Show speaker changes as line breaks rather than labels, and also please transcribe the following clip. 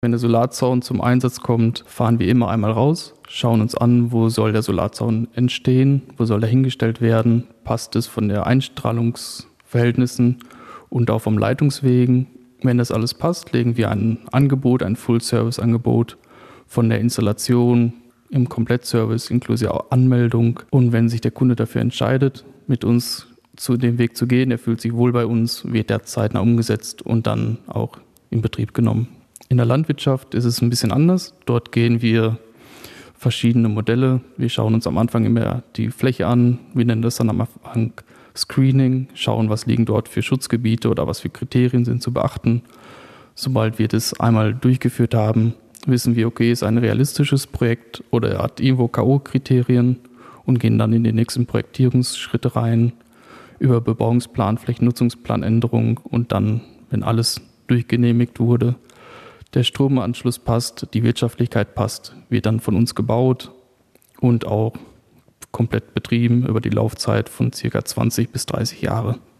Wenn der Solarzaun zum Einsatz kommt, fahren wir immer einmal raus, schauen uns an, wo soll der Solarzaun entstehen, wo soll er hingestellt werden, passt es von der Einstrahlungsverhältnissen und auch vom Leitungswegen. Wenn das alles passt, legen wir ein Angebot, ein Full-Service-Angebot von der Installation im Komplettservice inklusive Anmeldung. Und wenn sich der Kunde dafür entscheidet, mit uns zu dem Weg zu gehen, er fühlt sich wohl bei uns, wird der zeitnah umgesetzt und dann auch in Betrieb genommen. In der Landwirtschaft ist es ein bisschen anders. Dort gehen wir verschiedene Modelle. Wir schauen uns am Anfang immer die Fläche an. Wir nennen das dann am Anfang Screening, schauen, was liegen dort für Schutzgebiete oder was für Kriterien sind zu beachten. Sobald wir das einmal durchgeführt haben, wissen wir, okay, ist ein realistisches Projekt oder er hat irgendwo K.O.-Kriterien und gehen dann in die nächsten Projektierungsschritte rein über Bebauungsplan, Flächennutzungsplanänderung und dann, wenn alles durchgenehmigt wurde, der Stromanschluss passt, die Wirtschaftlichkeit passt, wird dann von uns gebaut und auch komplett betrieben über die Laufzeit von ca. 20 bis 30 Jahre.